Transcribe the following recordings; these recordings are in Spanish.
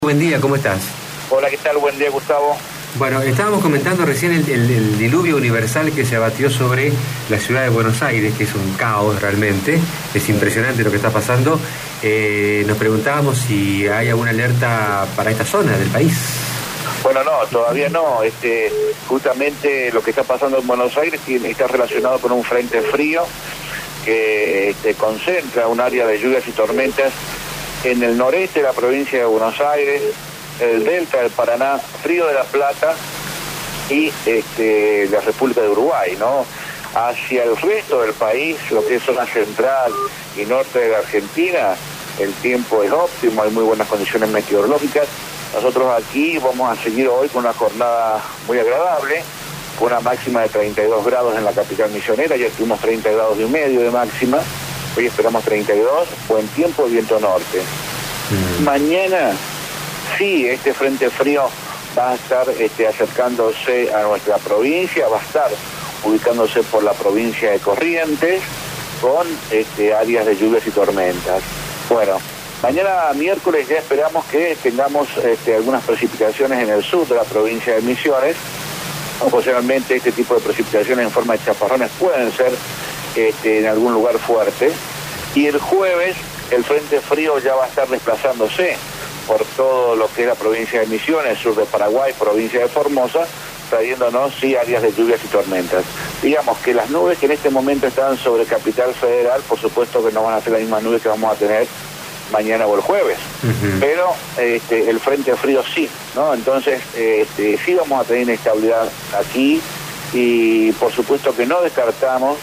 Buen día, ¿cómo estás? Hola, ¿qué tal? Buen día, Gustavo. Bueno, estábamos comentando recién el diluvio universal que se abatió sobre la ciudad de Buenos Aires, que es un caos realmente, es impresionante lo que está pasando. Nos preguntábamos si hay alguna alerta para esta zona del país. Bueno, no, todavía no. Justamente lo que está pasando en Buenos Aires está relacionado con un frente frío que concentra un área de lluvias y tormentas en el noreste de la provincia de Buenos Aires, el delta del Paraná, Río de la Plata y la República de Uruguay, ¿no? Hacia el resto del país, lo que es zona central y norte de la Argentina, el tiempo es óptimo, hay muy buenas condiciones meteorológicas. Nosotros aquí vamos a seguir hoy con una jornada muy agradable, con una máxima de 32 grados en la capital misionera, ya tuvimos 30 grados y medio de máxima. Hoy esperamos 32, buen tiempo, viento norte. Mañana, sí, este frente frío va a estar acercándose a nuestra provincia, va a estar ubicándose por la provincia de Corrientes, con áreas de lluvias y tormentas. Bueno, mañana miércoles ya esperamos que tengamos algunas precipitaciones en el sur de la provincia de Misiones. Ocasionalmente este tipo de precipitaciones en forma de chaparrones pueden ser en algún lugar fuerte, y el jueves el frente frío ya va a estar desplazándose por todo lo que es la provincia de Misiones, sur de Paraguay, provincia de Formosa, trayéndonos áreas de lluvias y tormentas. Digamos que las nubes que en este momento están sobre Capital Federal, por supuesto que no van a ser las mismas nubes que vamos a tener mañana o el jueves, pero el frente frío sí, ¿no? Entonces sí vamos a tener inestabilidad aquí, y por supuesto que no descartamos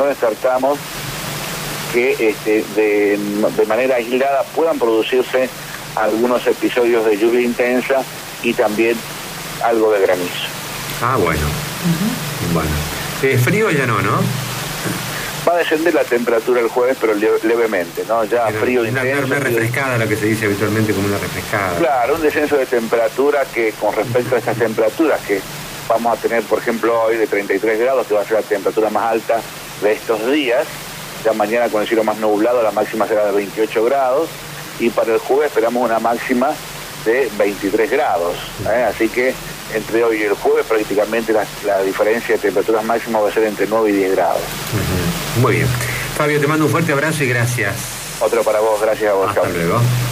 que de manera aislada puedan producirse algunos episodios de lluvia intensa y también algo de granizo. Ah, bueno. Bueno. Frío ya no. Va a descender la temperatura el jueves, pero levemente, ¿no? Ya pero frío intenso. Una refrescada, lo que se dice habitualmente como una refrescada. Claro, un descenso de temperatura que con respecto a estas temperaturas que vamos a tener, por ejemplo, hoy de 33 grados, que va a ser la temperatura más alta de estos días. Ya mañana con el cielo más nublado la máxima será de 28 grados, y para el jueves esperamos una máxima de 23 grados. Así que entre hoy y el jueves prácticamente la diferencia de temperaturas máximas va a ser entre 9 y 10 grados. Muy bien. Fabio, te mando un fuerte abrazo y gracias. Otro para vos, gracias a vos. Hasta luego.